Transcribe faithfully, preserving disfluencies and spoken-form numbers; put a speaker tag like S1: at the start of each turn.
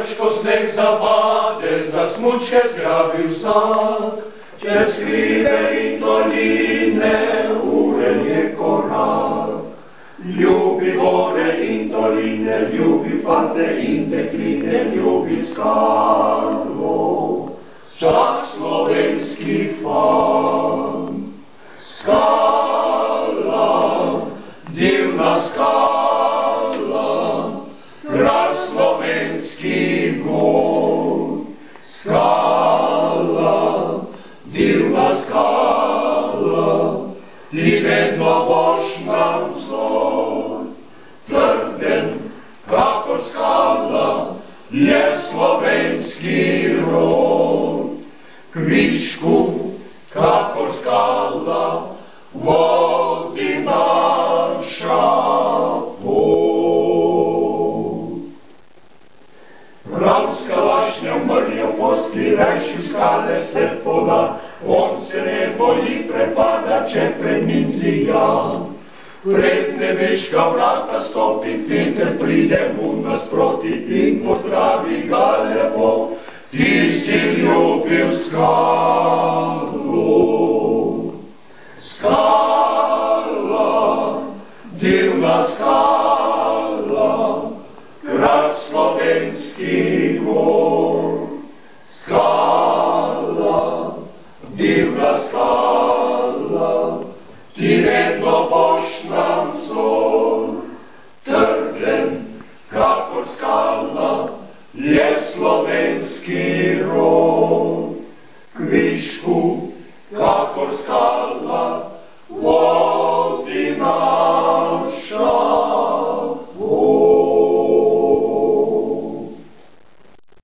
S1: Težko sneg zapade, za smučke zgrabil vsak, čez hribe in doline uren je korak. Ljubi gore in doline, ljubi fante in dekline, ljubi Skalo, vsak slovenski fan. Skala, divna Skala, grad slovenski gor. Skala, divna Skala, ti vedno boš nam vzor. Trden, kakor skala, je slovenski rod. Kvišku, kakor skala, vodi naša pot. Prav skalašnja umrljo posli, rajši v skale se poda, on se ne boji prepada, če pred njim zija. Pred nebeška vrata stopi, Peter pride mu nasproti in pozdravi ga lepo. Ti si ljubil Skalo, Skala, divna Skala, grad slovenski gor. Skala, divna Skala, ti vedno boš nam vzor. Trden, kakor skala, je slovenski rod. Kvišku,